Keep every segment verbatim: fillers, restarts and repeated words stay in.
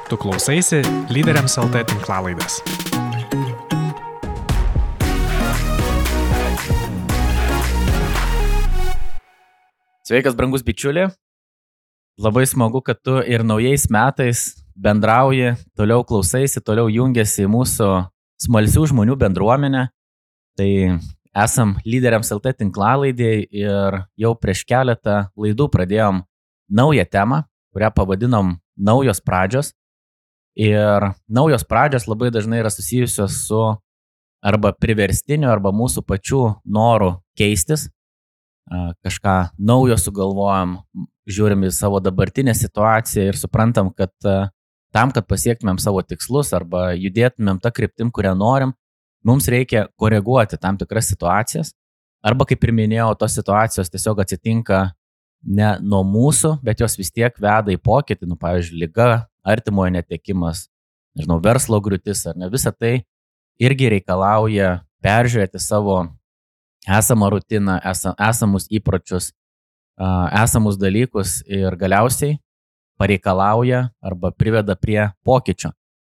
Tu klausaisi Lyderiams L T tinklalaidės. Sveikas, brangus bičiuli. Labai smagu, kad tu ir naujais metais bendrauji, toliau klausaisi, toliau jungiasi į mūsų smalsių žmonių bendruomenę. Tai esam Lyderiams L T tinklalaidėje ir jau prieš keletą laidų pradėjom naują temą, kurią pavadinom naujos pradžios. Ir naujos pradžios labai dažnai yra susijusios su arba priverstiniu, arba mūsų pačių noru keistis. Kažką naujo sugalvojam, žiūrim į savo dabartinę situaciją ir suprantam, kad tam, kad pasiektumėm savo tikslus arba judėtumėm tą kryptim, kurią norim, mums reikia koreguoti tam tikras situacijas. Arba, kaip ir minėjau, tos situacijos tiesiog atsitinka ne nuo mūsų, bet jos vis tiek veda į pokytį, nu, pavyzdžiui, liga, artimojo netekimas, nežinau, verslo griūtis ar ne, visa tai irgi reikalauja peržiūrėti savo esamą rutiną, esamus įpročius, esamus dalykus ir galiausiai pareikalauja arba priveda prie pokyčio.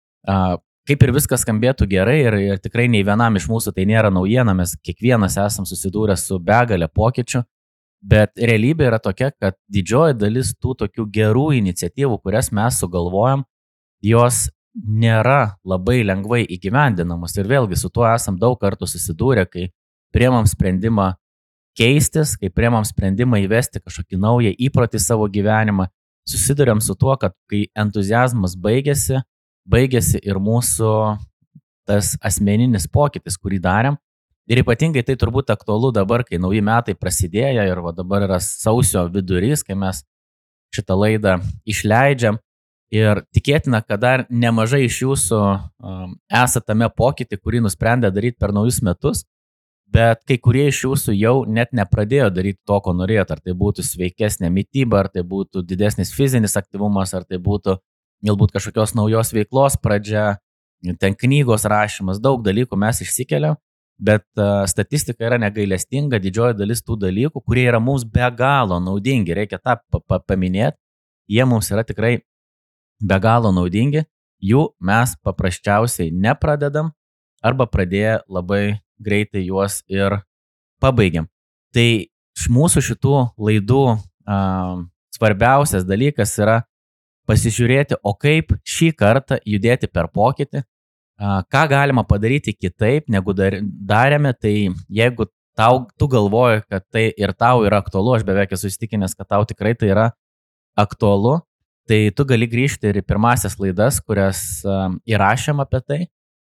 Kaip ir viskas skambėtų gerai ir, ir tikrai nei vienam iš mūsų tai nėra naujiena, mes kiekvienas esam susidūrę su begalė pokyčių, bet realybė yra tokia, kad didžioji dalis tų tokių gerų iniciatyvų, kurias mes sugalvojam, jos nėra labai lengvai įgyvendinamos. Ir vėlgi su tuo esam daug kartų susidūrę, kai priemam sprendimą keistis, kai priemam sprendimą įvesti kažkokį naują įprotį savo gyvenimą, susiduriam su tuo, kad kai entuziazmas baigėsi, baigėsi ir mūsų tas asmeninis pokytis, kurį darėm. Ir ypatingai tai turbūt aktualu dabar, kai nauji metai prasidėjo ir va dabar yra sausio vidurys, kai mes šitą laidą išleidžiam. Ir tikėtina, kad dar nemažai iš jūsų um, esate tame pokytį, kurį nusprendė daryti per naujus metus, bet kai kurie iš jūsų jau net nepradėjo daryti to, ko norėjote. Ar tai būtų sveikesnė mityba, ar tai būtų didesnis fizinis aktyvumas, ar tai būtų galbūt kažkokios naujos veiklos pradžia, ten knygos rašymas, daug dalykų mes išsikeliam. Bet uh, statistika yra negailestinga, didžioji dalis tų dalykų, kurie yra mums be galo naudingi, reikia tą paminėti, jie mums yra tikrai be galo naudingi, jų mes paprasčiausiai nepradedam arba pradėję labai greitai juos ir pabaigiam. Tai iš mūsų šitų laidų uh, svarbiausias dalykas yra pasižiūrėti, o kaip šį kartą judėti per pokytį. Ką galima padaryti kitaip, negu darėme, tai jeigu tau, tu galvoji, kad tai ir tau yra aktualu, aš beveik esu įsitikinęs, kad tau tikrai tai yra aktualu, tai tu gali grįžti ir į pirmasias laidas, kurias įrašėm apie tai.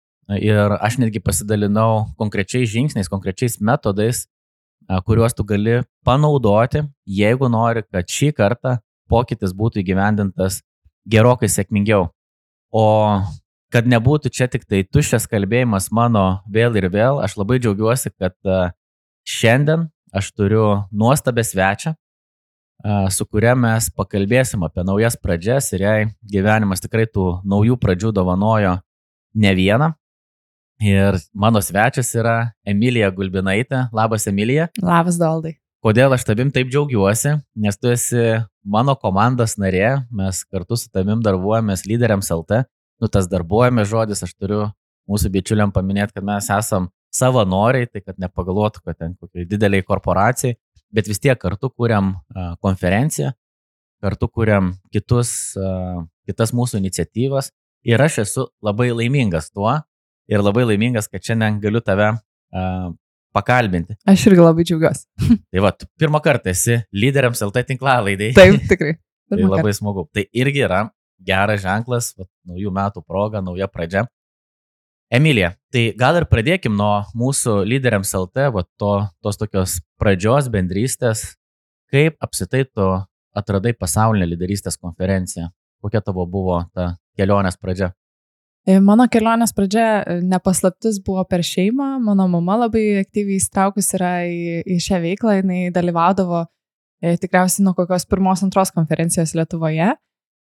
Ir aš netgi pasidalinau konkrečiais žingsniais, konkrečiais metodais, kuriuos tu gali panaudoti, jeigu nori, kad šį kartą pokytis būtų įgyvendintas gerokai sėkmingiau. O kad nebūtų čia tik tai tuščias kalbėjimas mano vėl ir vėl, aš labai džiaugiuosi, kad šiandien aš turiu nuostabę svečią, su kuria mes pakalbėsim apie naujas pradžias ir jai gyvenimas tikrai tų naujų pradžių dovanojo ne vieną. Ir mano svečias yra Emilija Gulbinaitė. Labas, Emilija. Labas, Doldai. Kodėl aš tavim taip džiaugiuosi? Nes tu esi mano komandos narė, mes kartu su tavim darbuojamės Lyderiams L T. Nu, tas darbuojame žodis, aš turiu mūsų bičiuliam paminėti, kad mes esam savanoriai, tai kad nepagalvotų, kad ten kokiai dideliai korporacijai, bet vis tiek kartu kuriam uh, konferenciją, kartu kuriam kitus, uh, kitas mūsų iniciatyvas ir aš esu labai laimingas tuo ir labai laimingas, kad šiandien galiu tave uh, pakalbinti. Aš irgi labai džiaugiuosi. Tai va, tu pirmą kartą esi Lyderiams L T tinklalaidėj. Taip, tikrai. Tai labai smagu. Tai irgi yra geras ženklas, va, naujų metų proga, nauja pradžia. Emilija, tai gal ir pradėkim nuo mūsų Lyderiams L T, va, to, tos tokios pradžios bendrystės. Kaip apsitai tu atradai pasaulinę lyderystės konferenciją? Kokia tavo buvo ta kelionės pradžia? Mano kelionės pradžia nepaslaptis buvo per šeimą. Mano mama labai aktyviai įstraukus yra į, į šią veiklą. Jinai dalyvaudavo e, tikriausiai nuo kokios pirmos, antros konferencijos Lietuvoje.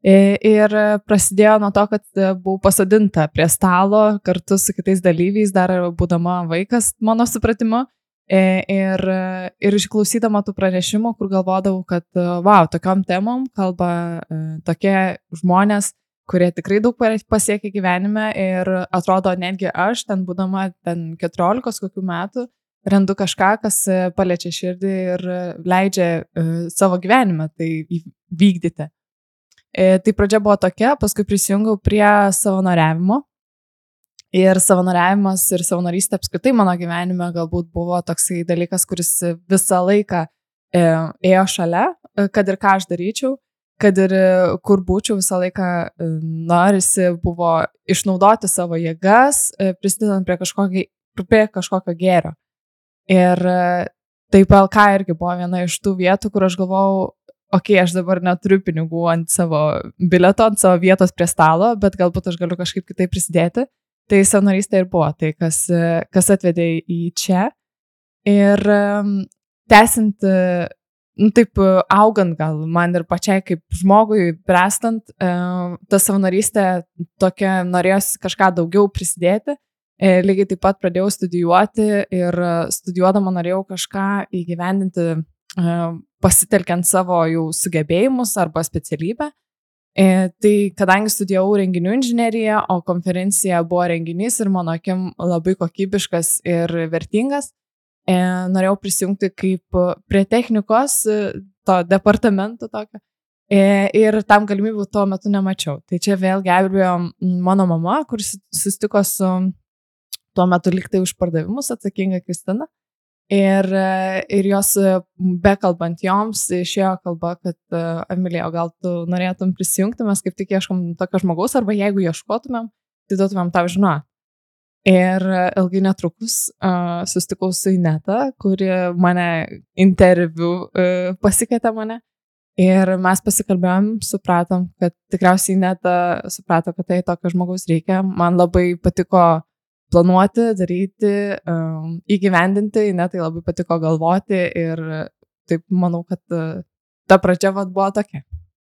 Ir prasidėjo nuo to, kad buvau pasodinta prie stalo kartu su kitais dalyviais, dar būdama vaikas, mano supratimu. Ir, ir išklausydama tų pranešimų, kur galvodavau, kad wow, tokiom temom kalba tokie žmonės, kurie tikrai daug pasiekė gyvenime ir atrodo netgi aš, ten būdama ten keturiolikos kokių metų, randu kažką, kas paliečia širdį ir leidžia savo gyvenime tai vykdyti. Tai pradžia buvo tokia, paskui prisijungiau prie savanoriavimo. Ir savanoriavimas ir savanorystė apskritai mano gyvenime galbūt buvo toksai dalykas, kuris visą laiką ėjo šalia, kad ir ką aš daryčiau, kad ir kur būčiau, visą laiką norisi buvo išnaudoti savo jėgas, prisidedant prie kažkokio, prie kažkokio gėrio. Ir taip L K irgi buvo viena iš tų vietų, kur aš galvojau, okei, okay, aš dabar neturiu pinigų ant savo bilieto, ant savo vietos prie stalo, bet galbūt aš galiu kažkaip kitaip prisidėti. Tai savanorystė ir buvo tai, kas, kas atvedė į čia. Ir tęsint, nu, taip augant gal man ir pačiai kaip žmogui bręstant, ta savanorystė tokia norėjosi kažką daugiau prisidėti. Lygiai taip pat pradėjau studijuoti ir studijuodama norėjau kažką įgyvendinti, pasitelkiant savo jau sugebėjimus arba specialybę. Tai kadangi studijavau renginių inžineriją, o konferencija buvo renginys ir mano akim labai kokybiškas ir vertingas, norėjau prisijungti kaip prie technikos, to departamento tokio, ir tam galimybių tuo metu nemačiau. Tai čia vėl gelbėjo mano mama, kuris susitiko su tuo metu liktai už pardavimus atsakinga Kristina. Ir, ir jos bekalbant joms išėjo kalba, kad Emilija, gal tu norėtum prisijungti, mes kaip tik ieškom tokio žmogaus, arba jeigu ieškotumėm, tai duotumėm tau žinoti. Ir ilgai netrukus uh, susitikau su Ineta, kuri mane interviu uh, pasikvietė mane. Ir mes pasikalbėjom, supratom, kad tikriausiai Ineta suprato, kad tai tokio žmogaus reikia. Man labai patiko planuoti, daryti, um, įgyvendinti, Inetai labai patiko galvoti ir taip manau, kad uh, ta pradžia vat buvo tokia.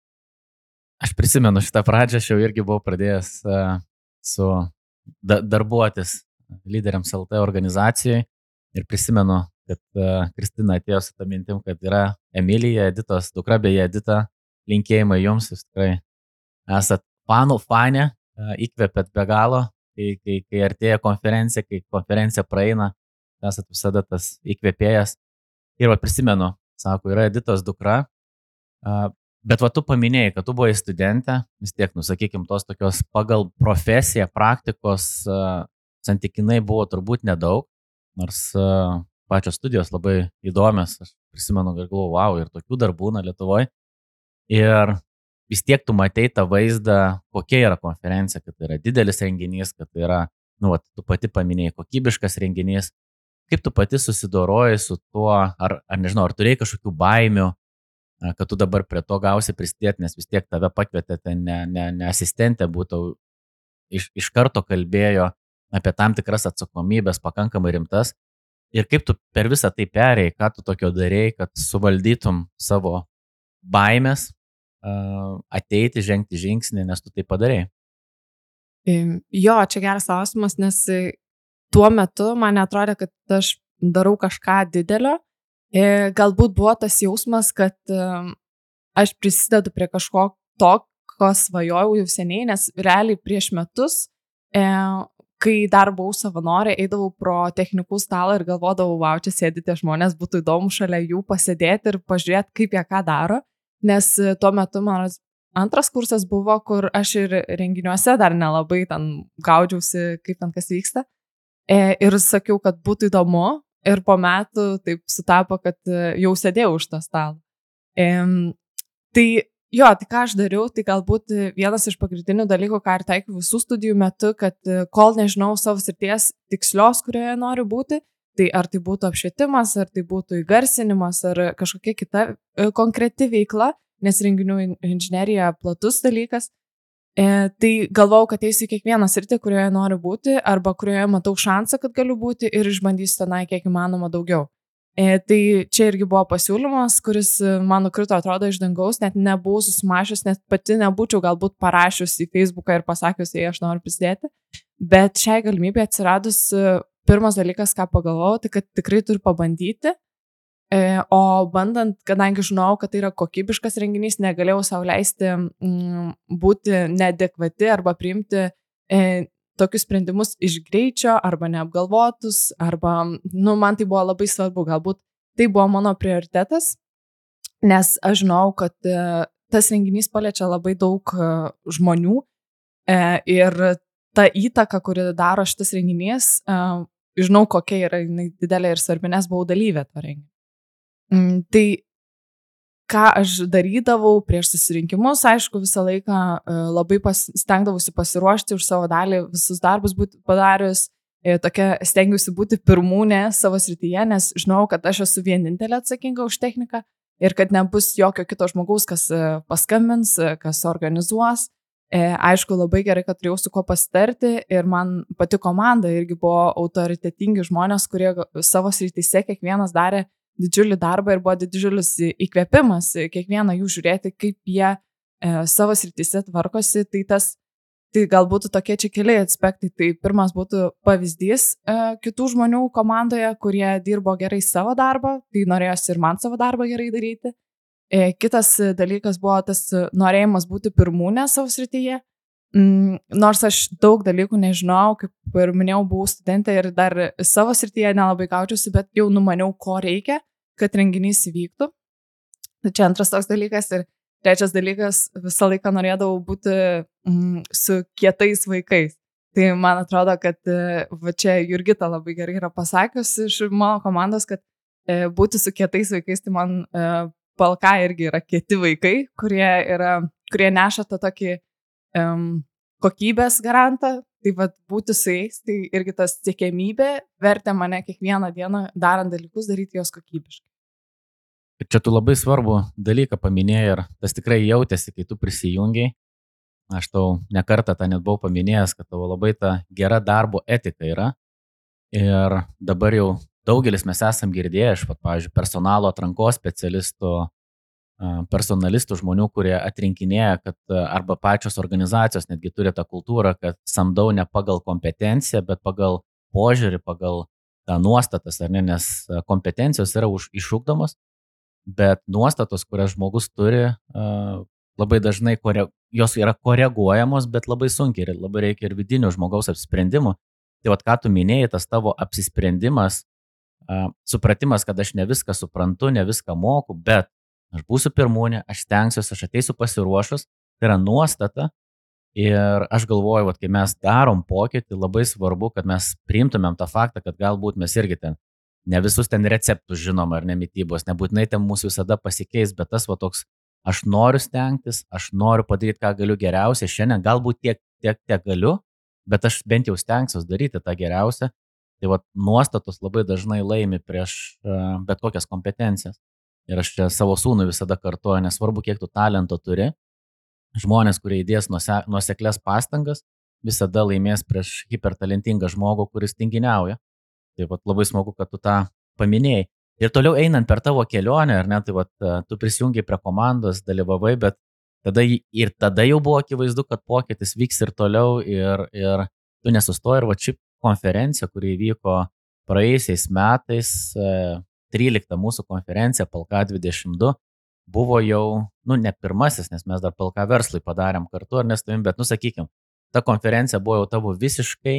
Aš prisimenu šitą pradžią, aš jau irgi buvau pradėjęs uh, su da- darbuotis Lyderiams L T organizacijai ir prisimenu, kad uh, Kristina atėjo su tą mintim, kad yra Emilija, Editos dukra, beje Edita, linkėjimai jums, jūs tikrai esat fanų fanė, uh, įkvėpėt be galo. Kai, kai, kai artėja konferencija, kai konferencija praeina, esat visada tas įkvėpėjas. Ir va prisimenu, sako, yra Editos dukra, bet va tu paminėjai, kad tu buvai studentė, vis tiek, nu sakykim, tos tokios pagal profesiją, praktikos santykinai buvo turbūt nedaug, nors pačios studijos labai įdomios, aš prisimenu, kad galvoju, wow, ir tokių dar būna Lietuvoje. Ir vis tiek tu matei tą vaizdą, kokia yra konferencija, kad tai yra didelis renginys, kad tai yra, nu, va, tu pati paminėjai, kokybiškas renginys. Kaip tu pati susidoroji su tuo, ar, ar nežinau, ar turėjai kažkokių baimių, kad tu dabar prie to gausi prisidėti, nes vis tiek tave pakvietė, ne, ne, ne asistentė būtų, iš, iš karto kalbėjo apie tam tikras atsakomybės, pakankamai rimtas. Ir kaip tu per visą tai perėjai, ką tu tokio darėjai, kad suvaldytum savo baimės, ateiti, žengti žingsnį, nes tu tai padarėjai? Jo, čia geras klausimas, nes tuo metu man atrodė, kad aš darau kažką didelio. Galbūt buvo tas jausmas, kad aš prisidedu prie kažko to, ko svajojau jau seniai, nes realiai prieš metus, kai dar buvau savanorė, eidavau pro technikų stalą ir galvodavau, wow, čia sėdi tie žmonės, būtų įdomu šalia jų pasėdėti ir pažiūrėti, kaip jie ką daro. Nes tuo metu mano antras kursas buvo, kur aš ir renginiuose dar nelabai ten gaudžiausi, kaip ten kas vyksta. E, ir sakiau, kad būtų įdomu ir po metų taip sutapo, kad jau sėdėjau už tą stalą. E, tai jo, tai ką aš dariau, tai galbūt vienas iš pagrindinių dalykų, ką ir taikiau visų studijų metu, kad kol nežinau savo srities tikslios, kurioje noriu būti, tai ar tai būtų apšvietimas, ar tai būtų įgarsinimas, ar kažkokia kita konkreti veikla, nes renginių inžinerija platus dalykas, e, tai galvojau, kad eisiu į kiekvieną sritį, kurioje noriu būti, arba kurioje matau šansą, kad galiu būti ir išbandysiu tenai kiek įmanoma daugiau. E, tai čia irgi buvo pasiūlymas, kuris man nukrito, atrodo, iš dangaus, net nebuvau susimašius, net pati nebūčiau galbūt parašius į Facebooką ir pasakius, jei aš noriu prisidėti, bet šiai galimybė atsiradus, pirmas dalykas, ką pagalvojau, tai kad tikrai turiu pabandyti O bandant, kadangi žinau, kad tai yra kokybiškas renginys, negalėjau sau leisti mm, būti neadekvati arba priimti e, tokius sprendimus iš greičio arba neapgalvotus, arba, nu, man tai buvo labai svarbu, galbūt tai buvo mano prioritetas, nes aš žinau, kad e, tas renginys paliečia labai daug e, žmonių e, ir ta įtaka, kuri daro šitas renginys, e, žinau, kokia yra didelė ir svarbi, nes buvau dalyvė to renginio. Mm, tai ką aš darydavau prieš susirinkimus, aišku, visą laiką uh, labai pas, stengdavausi pasiruošti už savo dalį, visus darbus būti padarius, e, tokia stengiausi būti pirmūnė savo srityje, nes žinau, kad aš esu vienintelė atsakinga už techniką ir kad nebus jokio kito žmogaus, kas uh, paskambins, uh, kas organizuos. E, aišku, labai gerai, kad turėjau su kuo pasitarti ir man pati komanda irgi buvo autoritetingi žmonės, kurie savo srityse kiekvienas darė didžiulį darbą ir buvo didžiulis įkvėpimas kiekvieną jų žiūrėti, kaip jie e, savo srityse tvarkosi. Tai, tas, tai galbūt tokie čia keliai aspektai. Tai pirmas būtų pavyzdys e, kitų žmonių komandoje, kurie dirbo gerai savo darbą, tai norėjosi ir man savo darbą gerai daryti. E, kitas dalykas buvo tas norėjimas būti pirmūnė savo srityje. Mm, nors aš daug dalykų nežinau, kaip ir minėjau, buvau studentė ir dar savo srityje nelabai gaučiausi, bet jau numaniau, ko reikia, kad renginys įvyktų. Tai čia antras toks dalykas. Ir trečias dalykas, visą laiką norėdavau būti mm, su kietais vaikais. Tai man atrodo, kad va čia Jurgita labai gerai yra pasakius iš mano komandos, kad e, būti su kietais vaikais, tai man e, Palka irgi yra kieti vaikai, kurie, yra, kurie neša tą tokį Um, kokybės garantą, tai vat būti su jais, tai irgi tas siekiamybė vertė mane kiekvieną dieną darant dalykus, daryti jos kokybiškai. Ir čia tu labai svarbu dalyką paminėjai ir tas tikrai jautėsi, kai tu prisijungiai. Aš tau nekartą tą net buvau paminėjęs, kad tavo labai ta gera darbo etika yra. Ir dabar jau daugelis mes esam girdėję, aš, pavyzdžiui, personalo atrankos specialistų, personalistų žmonių, kurie atrinkinėja, kad arba pačios organizacijos netgi turi tą kultūrą, kad samdau ne pagal kompetenciją, bet pagal požiūrį, pagal tą nuostatas, ar ne, nes kompetencijos yra už, išugdomos, bet nuostatos, kurias žmogus turi, labai dažnai kore, jos yra koreguojamos, bet labai sunkiai ir labai reikia ir vidinių žmogaus apsisprendimų. Tai vat, ką tu minėjai, tas tavo apsisprendimas, supratimas, kad aš ne viską suprantu, ne viską moku, bet aš būsiu pirmūnė, aš stengsiuosi, aš ateisiu pasiruošus, tai yra nuostata ir aš galvoju, vat, kai mes darom pokytį, labai svarbu, kad mes priimtumėm tą faktą, kad galbūt mes irgi ten ne visus ten receptus žinom ar ne mitybos, nebūtinai ten mūsų visada pasikeis, bet tas va toks, aš noriu stengtis, aš noriu padaryti, ką galiu geriausia šiandien, galbūt tiek, tiek, tiek galiu, bet aš bent jau stengsiuosi daryti tą geriausią. Tai va nuostatos labai dažnai laimi prieš uh, bet kokias kompetencijas. Ir aš čia savo sūnui visada kartuoju, nesvarbu, kiek tu talento turi, žmonės, kurie įdės nuoseklės pastangas, visada laimės prieš hipertalentingą žmogų, kuris tinginiauja. Tai vat, labai smagu, kad tu tą paminėjai. Ir toliau einant per tavo kelionę, ar ne, tai vat, tu prisijungiai prie komandos, dalyvavai, bet tada, ir tada jau buvo akivaizdu, kad pokytis vyks ir toliau ir, ir tu nesustoji. Ir va ši konferencija, kuri vyko praėjusiais metais, trylikta mūsų konferencija Palka dvidešimt du, buvo jau, nu, ne pirmasis, nes mes dar Palka verslai padarėm kartu, ar nestovim, bet, nu, sakykim, ta konferencija buvo jau tavo visiškai,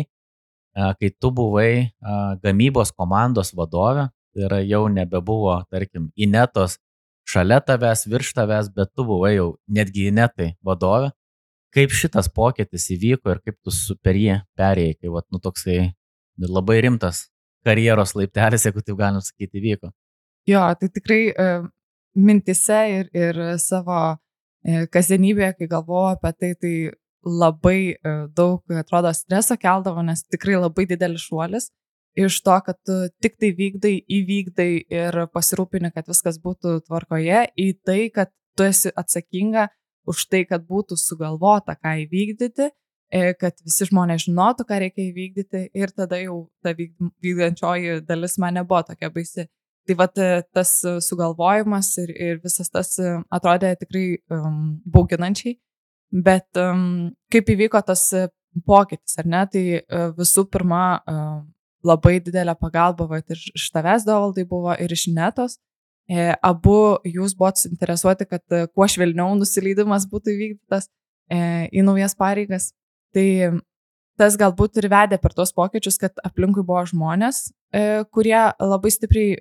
kai tu buvai gamybos komandos vadovė, tai yra jau nebebuvo, tarkim, Inetos šalia tavęs, virš tavęs, bet tu buvai jau netgi Inetai vadovė. Kaip šitas pokytis įvyko ir kaip tu per jį perėjai, kai, vat, nu, toksai labai rimtas karjeros laiptelis, jeigu taip galim sakyti, vyko. Jo, tai tikrai e, mintise ir, ir savo e, kasdienybėje, kai galvoju apie tai, tai labai e, daug, atrodo, streso keldavo, nes tikrai labai didelis šuolis iš to, kad tu tik tai vykdai, įvykdai ir pasirūpini, kad viskas būtų tvarkoje, į tai, kad tu esi atsakinga už tai, kad būtų sugalvota, ką įvykdyti, kad visi žmonės žinotų, ką reikia įvykdyti ir tada jau ta vykdančioji dalis man nebuvo tokia baisi. Tai vat tas sugalvojimas ir, ir visas tas atrodė tikrai um, bauginančiai, bet um, kaip įvyko tas pokytis, ar ne, tai uh, visų pirma uh, labai didelė pagalba vat, ir iš tavęs, Dovaldai, buvo ir iš Inetos, Abu jūs buvot suinteresuoti, kad kuo švelniau nusileidimas būtų įvykdytas į naujas pareigas. Tai tas galbūt ir vedė per tuos pokyčius, kad aplinkui buvo žmonės, kurie labai stipriai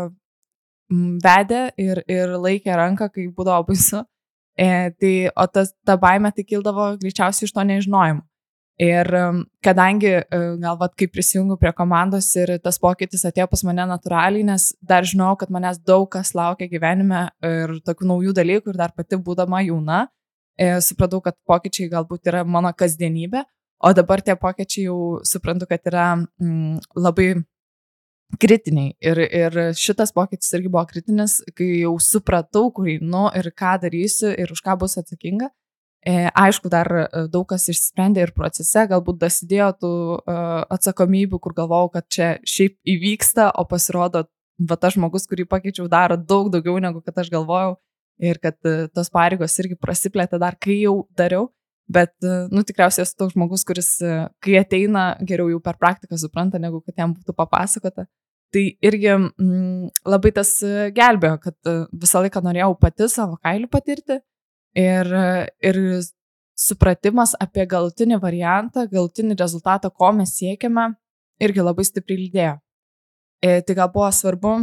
vedė ir, ir laikė ranką, kai būdavo baisu. Tai, o tas, ta baimė tai kildavo greičiausiai iš to nežinojimo. Ir kadangi gal vat, kai prisijungiu prie komandos ir tas pokytis atėjo pas mane natūraliai, nes dar žinau, kad manęs daug kas laukia gyvenime ir tokių naujų dalykų ir dar pati būdama jauna, supratau, kad pokyčiai galbūt yra mano kasdienybė, o dabar tie pokyčiai jau suprantu, kad yra mm, labai kritiniai. Ir, ir šitas pokytis irgi buvo kritinis, kai jau supratau, kur einu ir ką darysiu ir už ką bus atsakinga. E, aišku, dar daug kas išsprendė ir procese, galbūt dasidėjo tų uh, atsakomybių, kur galvojau, kad čia šiaip įvyksta, o pasirodo, va tas žmogus, kurį pakeičiau, daro daug daugiau negu kad aš galvojau ir kad uh, tos pareigos irgi prasiplėtė dar, kai jau dariau, bet, uh, nu, tikriausiai esu toks žmogus, kuris, uh, kai ateina, geriau jau per praktiką supranta, negu kad jam būtų papasakota. Tai irgi mm, labai tas uh, gelbėjo, kad uh, visą laiką norėjau pati savo kailių patirti. Ir, ir supratimas apie galutinį variantą, galutinį rezultatą, ko mes siekiame, irgi labai stipriai lydėjo. E, tai gal buvo svarbu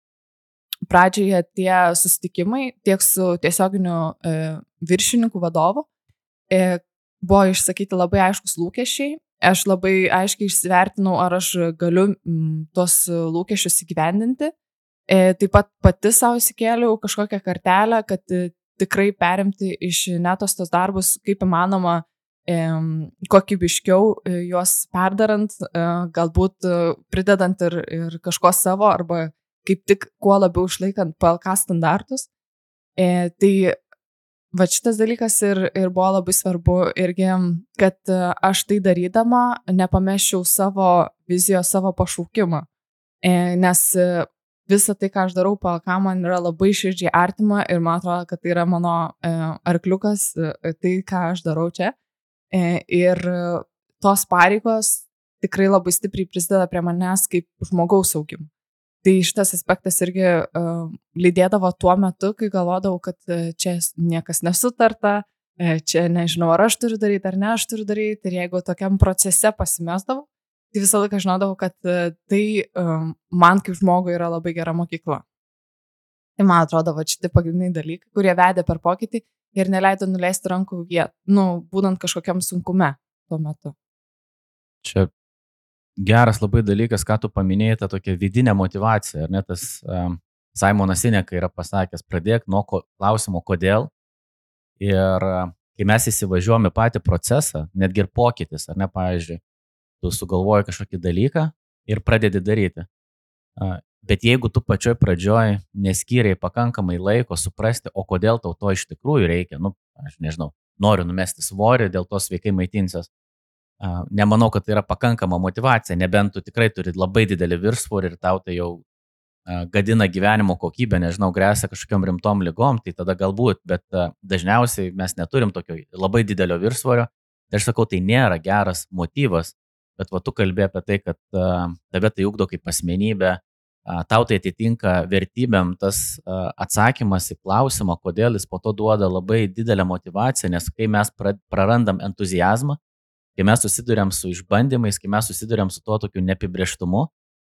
pradžioje tie susitikimai tiek su tiesioginiu e, viršininku vadovu. E, buvo išsakyti labai aiškus lūkesčiai. Aš labai aiškiai išsivertinau, ar aš galiu m, tos lūkesčius įgyvendinti. E, taip pat pati savo įsikėliau kažkokią kartelę, kad tikrai perimti iš Netos tos darbus, kaip įmanoma e, kokybiškiau e, juos perdarant, e, galbūt e, pridedant ir, ir kažko savo, arba kaip tik kuo labiau išlaikant P L K standartus. E, tai va šitas dalykas ir, ir buvo labai svarbu irgi, kad aš tai darydama nepamesčiau savo vizijos, savo pašaukimą. E, nes visą tai, ką aš darau, P L K man yra labai širdžiai artima ir man atrodo, kad tai yra mano e, arkliukas, e, tai, ką aš darau čia. E, ir tos pareigos tikrai labai stipriai prisideda prie manęs kaip žmogaus augimo. Tai šitas aspektas irgi e, lydėdavo tuo metu, kai galvodavau, kad čia niekas nesutarta, e, čia nežinau, ar aš turiu daryti, ar ne aš turiu daryti. Ir jeigu tokiam procese pasimesdavau, tai visą laiką žinodavau, kad tai um, man kaip žmogui yra labai gera mokykla. Tai man atrodo, va šitie pagrindiniai dalykai, kurie vedė per pokytį ir neleido nuleisti rankų vietą, nu, būnant kažkokiam sunkume tuo metu. Čia geras labai dalykas, ką tu paminėjai, ta tokia vidinė motivacija, ar ne, tas um, Simonas Sinek yra pasakęs, pradėk nuo ko, klausimo, kodėl. Ir uh, kai mes įsivažiuojame patį procesą, netgi ir pokytis, ar ne, pavyzdžiui, tu sugalvoji kažkokį dalyką ir pradedi daryti. Bet jeigu tu pačioj pradžioj neskyriai pakankamai laiko suprasti, o kodėl tau to iš tikrųjų reikia, nu, aš nežinau, noriu numesti svorį, dėl to sveikai maitinsies. Nemanau, kad tai yra pakankama motivacija, nebent tu tikrai turi labai didelį viršsvorį ir tau tai jau gadina gyvenimo kokybę, nežinau, grėsia kažkokiam rimtom ligom, tai tada galbūt, bet dažniausiai mes neturim tokio labai didelio viršsvorio. Tai aš sakau, tai nėra geras motyvas. Bet va, tu kalbė apie tai, kad uh, tave tai ugdo kaip asmenybė, uh, tau tai atitinka vertybėm, tas uh, atsakymas į klausimą, kodėl jis po to duoda labai didelę motivaciją, nes kai mes pra, prarandam entuziazmą, kai mes susiduriam su išbandymais, kai mes susiduriam su tuo tokiu neapibrėžtumu,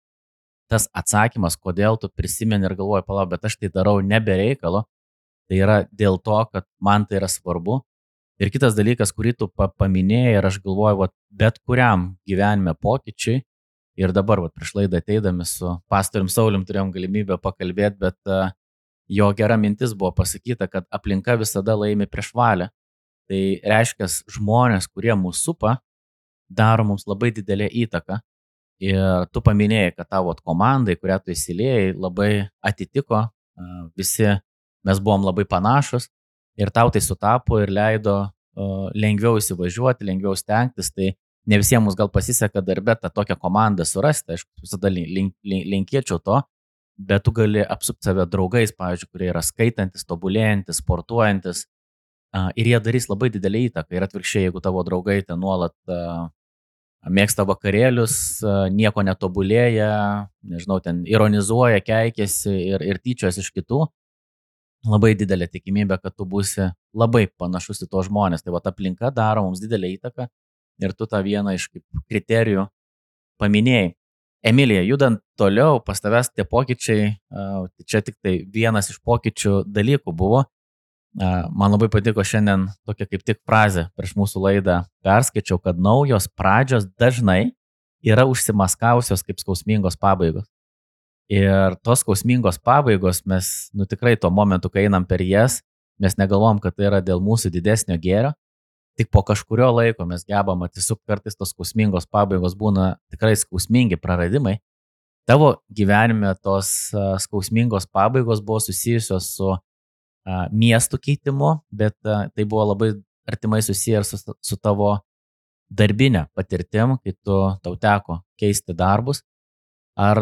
tas atsakymas, kodėl tu prisimeni ir galvoji, palauk, bet aš tai darau nebe reikalo, tai yra dėl to, kad man tai yra svarbu. Ir kitas dalykas, kurį tu paminėjai, ir aš galvoju, vat, bet kuriam gyvenime pokyčiai, ir dabar vat, prieš laidą ateidami su pastorium Saulium turėjom galimybę pakalbėti, bet uh, jo gera mintis buvo pasakyta, kad aplinka visada laimi prieš valią. Tai reiškia, žmonės, kurie mūsų supa, daro mums labai didelę įtaką. Ir tu paminėjai, kad tavo komandai, kurią tu įsiliejai, labai atitiko, uh, visi mes buvom labai panašus. Ir tau tai sutapo ir leido uh, lengviau įsivažiuoti, lengviau stengtis, tai ne visiems mums gal pasiseka darbe tą tokią komandą surasti, aš visada link, link, linkėčiau to, bet tu gali apsupti save draugais, pavyzdžiui, kurie yra skaitantis, tobulėjantis, sportuojantis, uh, ir jie darys labai didelį įtaką. Ir atvirkščiai, jeigu tavo draugai ten nuolat uh, mėgsta vakarėlius, nieko netobulėja, nežinau, ten ironizuoja, keikėsi ir, ir tyčios iš kitų, labai didelė tikimybė, kad tu būsi labai panašus į to žmonės. Tai va, ta aplinka daro mums didelę įtaką ir tu tą vieną iš kriterijų paminėjai. Emilija, judant toliau, pas tavęs tie pokyčiai, čia tik tai vienas iš pokyčių dalykų buvo. Man labai patiko šiandien tokia kaip tik frazė prieš mūsų laidą perskaičiau, kad naujos pradžios dažnai yra užsimaskavusios kaip skausmingos pabaigos. Ir tos skausmingos pabaigos mes, nu tikrai tuo momentu, kai einam per jas, mes negalvom, kad tai yra dėl mūsų didesnio gėrio. Tik po kažkurio laiko mes gebam atsisukti, kartais tos skausmingos pabaigos būna tikrai skausmingi praradimai. Tavo gyvenime tos skausmingos pabaigos buvo susijusios su miestų keitimu, bet tai buvo labai artimai susiję ir su, su tavo darbinė patirtim, kai tu tau teko keisti darbus. Ar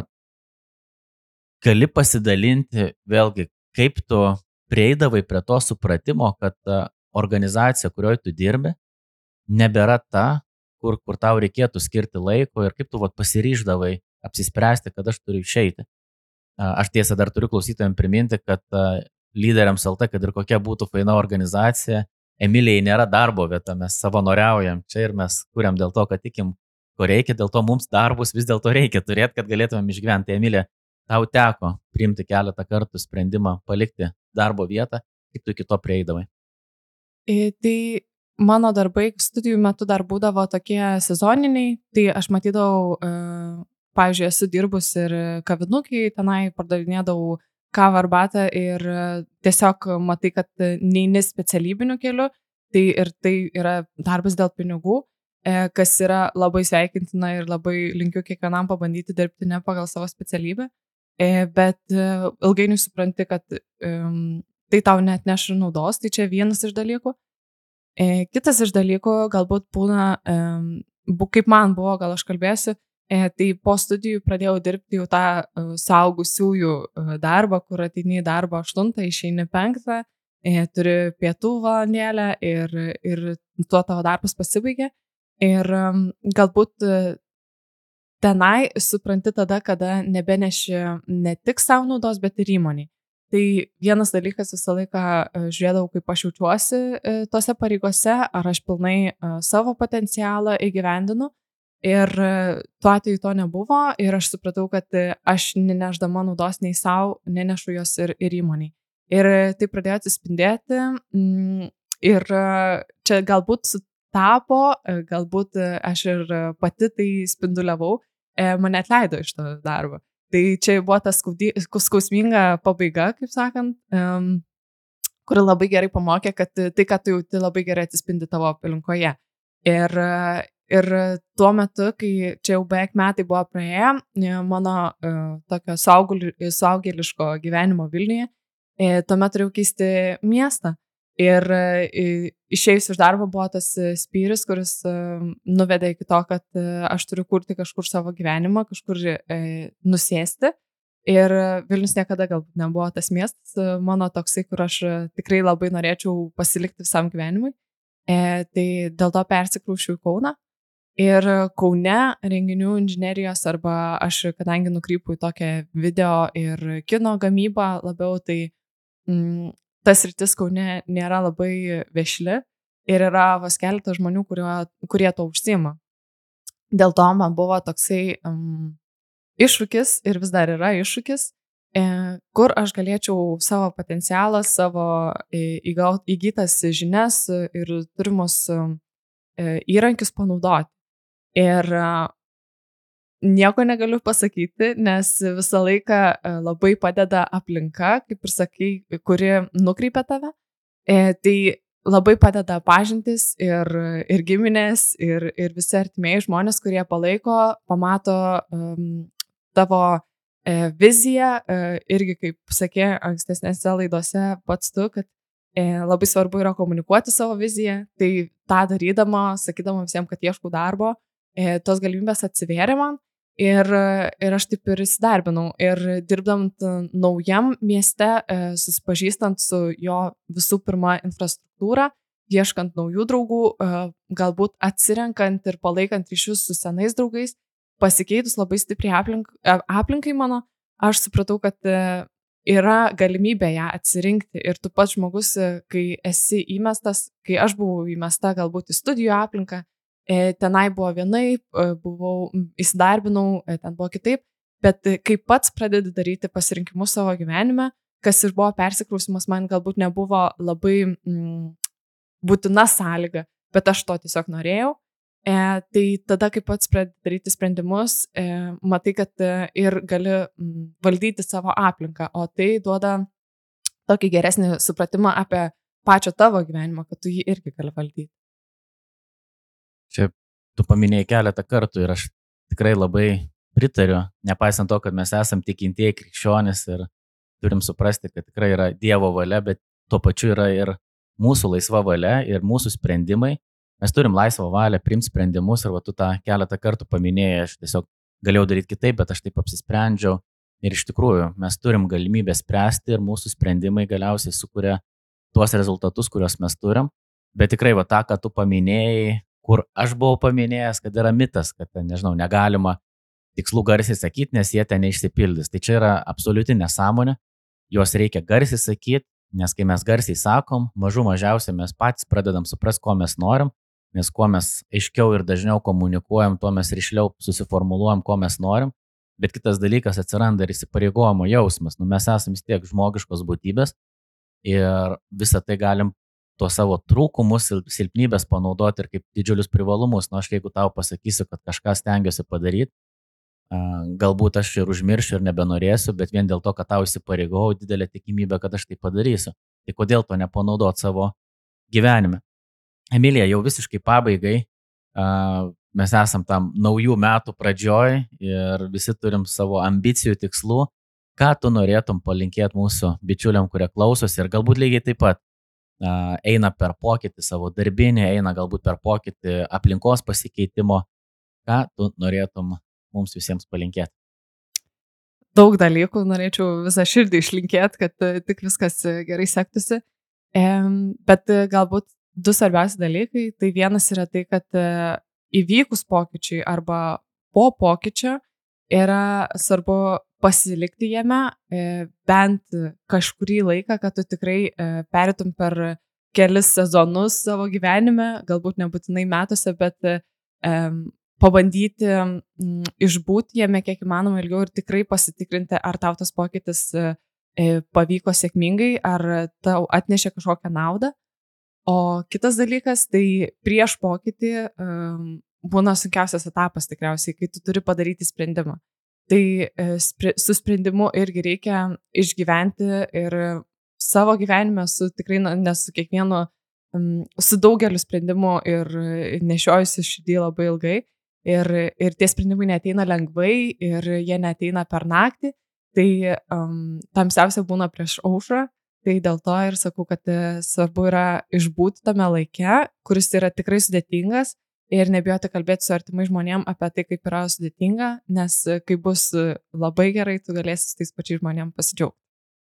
gali pasidalinti vėlgi, kaip tu prieidavai prie to supratimo, kad organizacija, kurioje tu dirbi, nebėra ta, kur, kur tau reikėtų skirti laiko ir kaip tu vat, pasiryždavai apsispręsti, kad aš turiu išeiti. Aš tiesa dar turiu klausytojams priminti, kad Lyderiams el te, kad ir kokia būtų faina organizacija, Emilijai nėra darbo vieta, mes savanoriaujam čia ir mes kuriam dėl to, kad tikim, ko reikia, dėl to mums darbus vis dėlto reikia turėti, kad galėtumėm išgyventi. Emilija, tau teko priimti keletą kartų sprendimą palikti darbo vietą, kaip tu iki to prieidavai? Tai mano darbai studijų metu dar būdavo tokie sezoniniai, tai aš matydavau, pavyzdžiui, esu dirbus ir kavinukai, tenai pardavinėdavau kavą arbatą ir tiesiog matai, kad neini specialybiniu keliu, tai ir tai yra darbas dėl pinigų, kas yra labai sveikintina ir labai linkiu kiekvienam pabandyti dirbti ne pagal savo specialybę, bet ilgainiui supranti, kad tai tau net neš naudos, tai čia vienas iš dalykų. Kitas iš dalykų galbūt būna, kaip man buvo, gal aš kalbėsiu, tai po studijų pradėjau dirbti jau tą suaugusiųjų darbą, kur ateini į darbą aštuntą, išeini penktą, turi pietų valandėlę ir, ir tuo tavo darbas pasibaigė. Ir galbūt tenai supranti tada, kada nebeneši ne tik savo naudos, bet ir įmoniai. Tai vienas dalykas visą laiką žiūrėdavau, kaip aš jaučiuosi tose pareigose, ar aš pilnai savo potencialą įgyvendinu. Ir tuo atveju to nebuvo ir aš supratau, kad aš neneždama naudos nei savo, nenešu jos ir, ir įmoniai. Ir tai pradėjo atsispindėti ir čia galbūt sutapo, galbūt aš ir pati tai spinduliavau, mane atleido iš to darbo. Tai čia buvo ta skausminga pabaiga, kaip sakant, kuri labai gerai pamokė, kad tai, ką tu jauti, labai gerai atsispindi tavo aplinkoje. Ir Ir tuo metu, kai čia jau beveik metai buvo praėję, mano uh, tokio suaugėliško gyvenimo Vilniuje, e, tuomet turėjau keisti miestą. Ir e, išėjus iš darbo buvo tas spyris, kuris e, nuvedė iki to, kad e, aš turiu kurti kažkur savo gyvenimą, kažkur e, nusėsti. Ir Vilnius niekada galbūt nebuvo tas miestas mano toksai, kur aš tikrai labai norėčiau pasilikti visam gyvenimui. E, tai dėl to persikraušiau į Kauną. Ir Kaune renginių inžinerijos arba aš, kadangi nukrypau į tokią video ir kino gamybą labiau, tai mm, tas rytis Kaune nėra labai vešli ir yra vos keletas žmonių, kurio, kurie to užsiima. Dėl to man buvo toksai um, iššūkis ir vis dar yra iššūkis, e, kur aš galėčiau savo potencialą, savo e, įgaut, įgytas žinias ir turimus e, įrankius panaudoti. Ir nieko negaliu pasakyti, nes visą laiką labai padeda aplinka, kaip ir sakai, kuri nukreipia tave. E, tai labai padeda pažintis ir, ir giminės, ir, ir visi artimieji žmonės, kurie palaiko, pamato um, tavo e, viziją. E, irgi, kaip sakė ankstesnėse laidose pats tu, kad e, labai svarbu yra komunikuoti savo viziją. Tai tą darydama, sakydama visiems, kad ieškau darbo, E, tos galimybės atsivėrė man ir, ir aš taip ir įsidarbinau. Ir dirbdant naujam mieste, e, susipažįstant su jo visų pirma infrastruktūra, ieškant naujų draugų, galbūt atsirenkant ir palaikant ryšius su senais draugais, pasikeitus labai stipriai aplink, aplinkai mano, aš supratau, kad yra galimybė ją atsirinkti ir tu pats žmogus, kai esi įmestas, kai aš buvau įmesta galbūt į studijų aplinką, tenai buvo vienaip, buvau įsidarbinau, ten buvo kitaip, bet kai pats pradedi daryti pasirinkimus savo gyvenime, kas ir buvo persikrausimas, man galbūt nebuvo labai mm, būtina sąlyga, bet aš to tiesiog norėjau. E, tai tada, kai pats pradedi daryti sprendimus, e, matai, kad e, ir gali m, valdyti savo aplinką, o tai duoda tokį geresnį supratimą apie pačią tavo gyvenimą, kad tu jį irgi gali valdyti. Čia tu paminėjai keletą kartų ir aš tikrai labai pritariu, nepaisant to, kad mes esam tikintieji krikščionys ir turim suprasti, kad tikrai yra Dievo valia, bet tuo pačiu yra ir mūsų laisva valia ir mūsų sprendimai. Mes turim laisvą valią priimti sprendimus ir va tu tą keletą kartų paminėjai, aš tiesiog galėjau daryti kitaip, bet aš taip apsisprendžiau. Ir iš tikrųjų mes turim galimybę spręsti ir mūsų sprendimai galiausiai sukuria tuos rezultatus, kuriuos mes turim. Bet tikrai va tą, ką tu paminėjai, kur aš buvau paminėjęs, kad yra mitas, kad ten, nežinau, negalima tikslų garsiai sakyti, nes jie ten neišsipildys. Tai čia yra absoliuti nesąmonė. Juos reikia garsiai sakyti, nes kai mes garsiai sakom, mažų mažiausiai mes patys pradedam suprasti, ko mes norim, nes kuo mes aiškiau ir dažniau komunikuojam, tuo mes rišliau susiformuluojam, ko mes norim, bet kitas dalykas atsiranda ir įsipareigojimo jausmas. Nu, mes esame vis tiek žmogiškos būtybės ir visą tai galim tuo savo trūkumus, silpnybės panaudoti ir kaip didžiulius privalumus. Nu, aš jeigu tau pasakysiu, kad kažką stengiuosi padaryti, galbūt aš ir užmiršiu ir nebenorėsiu, bet vien dėl to, kad tau įsipareigojau, didelė tikimybė, kad aš tai padarysiu. Tai kodėl to nepanaudoti savo gyvenime? Emilija, jau visiškai pabaigai, mes esam tam naujų metų pradžioj ir visi turim savo ambicijų, tikslų. Ką tu norėtum palinkėti mūsų bičiuliam, kurie klausosi ir galbūt lygiai taip pat eina per pokytį savo darbinį, eina galbūt per pokytį aplinkos pasikeitimo. Ką tu norėtum mums visiems palinkėti? Daug dalykų, norėčiau visą širdį išlinkėti, kad tik viskas gerai sektųsi. Bet galbūt du svarbiausi dalykai. Tai vienas yra tai, kad įvykus pokyčiai arba po pokyčio yra svarbu pasilikti jame bent kažkurį laiką, kad tu tikrai perėtum per kelis sezonus savo gyvenime, galbūt nebūtinai metuose, bet pabandyti m, išbūti jame kiek įmanoma ilgiau ir tikrai pasitikrinti, ar tau tas pokytis e, pavyko sėkmingai, ar tau atnešė kažkokią naudą. O kitas dalykas, tai prieš pokytį e, būna sunkiausias etapas tikriausiai, kai tu turi padaryti sprendimą. Tai e, spri, su sprendimu irgi reikia išgyventi ir savo gyvenime su tikrai, nes su kiekvienu, m, su daugeliu sprendimų ir nešiojusi širdį labai ilgai. Ir, ir tie sprendimai neateina lengvai ir jie neateina per naktį, tai um, tamsiausia būna prieš aušrą, tai dėl to ir sakau, kad svarbu yra išbūti tame laike, kuris yra tikrai sudėtingas ir nebijoti kalbėti su artimai žmonėm apie tai, kaip yra sudėtinga, nes kai bus labai gerai, tu galėsi su tais pačiais žmonėm pasidžiaugti.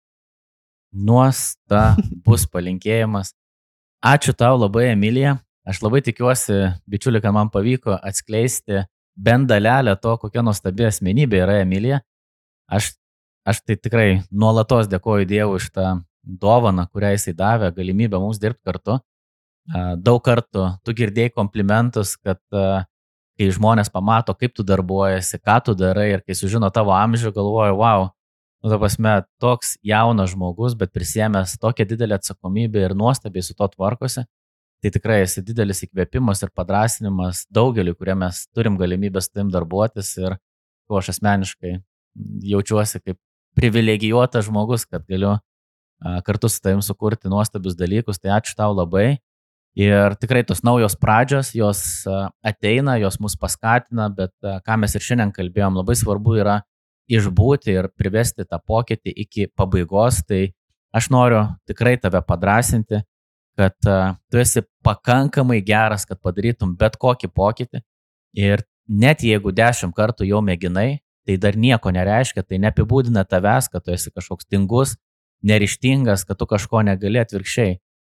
Nuostabus palinkėjimas. Ačiū tau labai, Emilija. Aš labai tikiuosi, bičiuli, kad man pavyko atskleisti bent dalelę to, kokia nuostabi asmenybė yra Emilija. Aš, aš tai tikrai nuolatos dėkoju Dievui už tą dovaną, kurią jisai davė, galimybę mums dirbti kartu. Daug kartų tu girdėjai komplimentus, kad kai žmonės pamato, kaip tu darbuojasi, ką tu darai ir kai sužino tavo amžių, galvoju, wow, nu, ta prasme, toks jaunas žmogus, bet prisiėmęs tokią didelę atsakomybę ir nuostabiai su to tvarkosi. Tai tikrai esi didelis įkvėpimas ir padrasinimas daugeliu, kurie mes turim galimybę su tavim darbuotis ir kuo aš asmeniškai jaučiuosi kaip privilegijuotas žmogus, kad galiu kartu su tavim sukurti nuostabius dalykus. Tai ačiū tau labai. Ir tikrai tos naujos pradžios, jos ateina, jos mus paskatina, bet ką mes ir šiandien kalbėjom, labai svarbu yra išbūti ir privesti tą pokytį iki pabaigos. Tai aš noriu tikrai tave padrasinti, kad uh, tu esi pakankamai geras, kad padarytum bet kokį pokytį ir net jeigu dešimt kartų jau mėginai, tai dar nieko nereiškia, tai neapibūdina tavęs, kad tu esi kažkoks tingus, neryžtingas, kad tu kažko negali, atvirkščiai.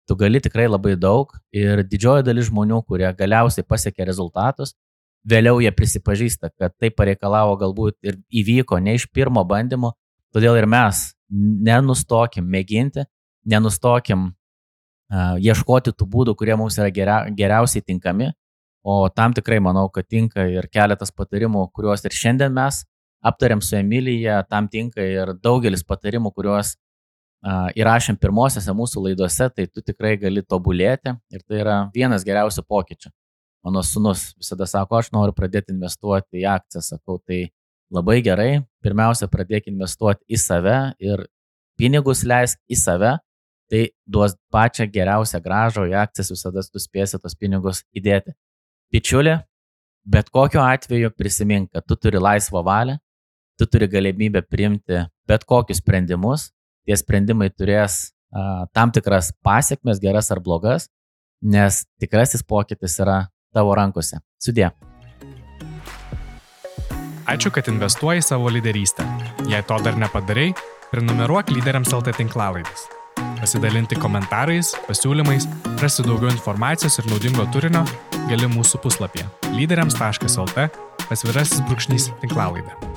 tu gali tikrai labai daug ir didžioji dalis žmonių, kurie galiausiai pasiekė rezultatus, vėliau jie prisipažįsta, kad tai pareikalavo galbūt ir įvyko ne iš pirmo bandymo, todėl ir mes nenustokim mėginti, nenustokim uh, ieškoti tų būdų, kurie mums yra geria, geriausiai tinkami, o tam tikrai manau, kad tinka ir keletas patarimų, kuriuos ir šiandien mes aptariam su Emilija, tam tinka ir daugelis patarimų, kuriuos uh, įrašėm pirmosiose mūsų laidose, tai tu tikrai gali tobulėti ir tai yra vienas geriausių pokyčių. Mano sūnus visada sako, aš noriu pradėti investuoti į akcijas, sakau, tai labai gerai, pirmiausia pradėk investuoti į save ir pinigus leisk į save, tai duos pačią geriausią grąžą, į akcijas visada tu spėsi tos pinigus įdėti. Bičiulė, bet kokiu atveju prisimink, kad tu turi laisvą valią, tu turi galimybę priimti bet kokius sprendimus, tie sprendimai turės a, tam tikras pasiekmes, geras ar blogas, nes tikrasis pokytis yra tavo rankose. Sudie. Ačiū, kad investuoji savo lyderystę. Jei to dar nepadarai, prenumeruok Lyderiams L T tinklalaidės. Pasidalinti komentarais, pasiūlymais, rasti daugiau informacijos ir naudingo turinio gali mūsų puslapyje lyderiams taškas lt pasvirasis brūkšnys tinklalaidė.